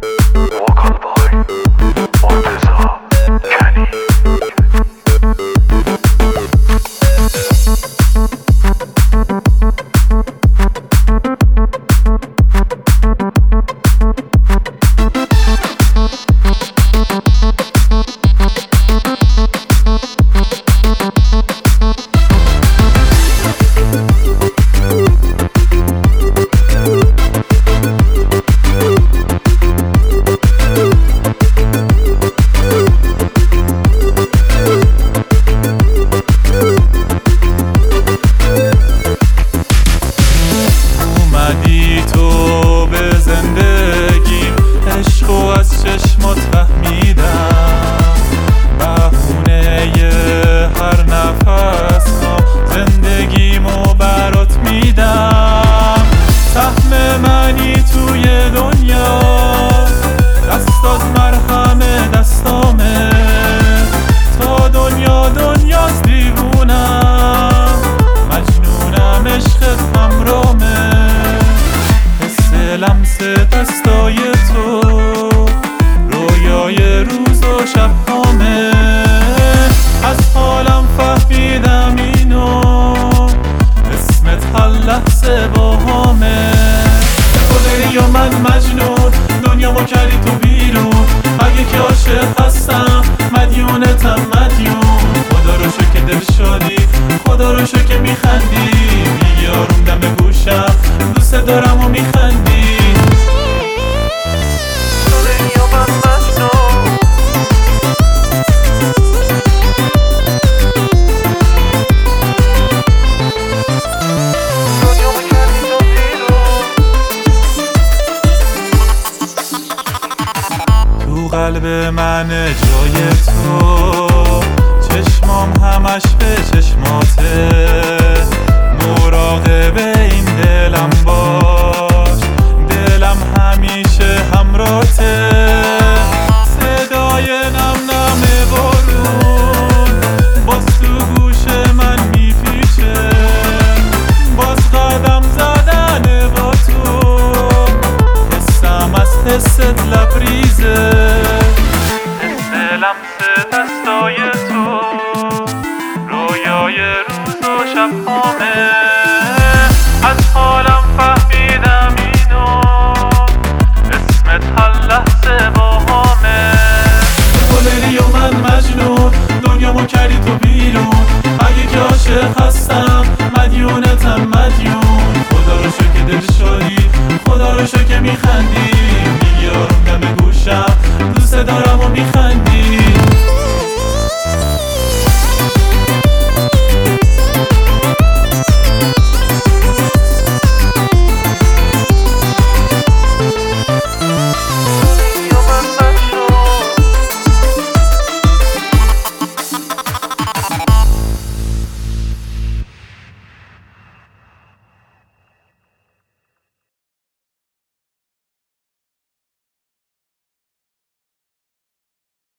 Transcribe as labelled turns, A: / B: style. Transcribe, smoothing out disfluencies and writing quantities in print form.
A: Vocal boy مرتضی کنی.
B: تو به زندگیم عشق و از چشمات فهمیدم، بهونه هر نفس ها زندگیمو برات میدم. سهم منی توی دنیا، دستات مرهم دستامه، تا دنیاست دیوونم، مجنونم عشقت همرامه. لمس دستای تو رویای روز و شبهامه، از حالم فهمیدم اینو، اسمت هر لحظه باهامه. تو داری یا من مجنون، دنیامو کردی تو بیرون، اگه که عاشق هستم مدیونتم مدیون. خدا رو شکر که دل شدی، خدا رو شکر که میخندی، میگی آروم دم گوشم دوست دارم و میخندی. قلب من جای تو، چشمام همش به چشماته، مراقب این دلم باش، دلم همیشه همراته. صدای نم نم بارون باز تو گوش من میپیچه، باز قدم زدن با تو، حسم از حست لبریزه. لمس دستای تو رویای روز و شبهامه، از حالم فهمیدم اینو، اسمت هر لحظه باهامه. تو داری و من مجنون، دنیامو کردی تو بیرون، اگه که عاشق هستم مدیونتم مدیون. خدا رو شکر که دل شدی، خدا رو شکر که میخندی،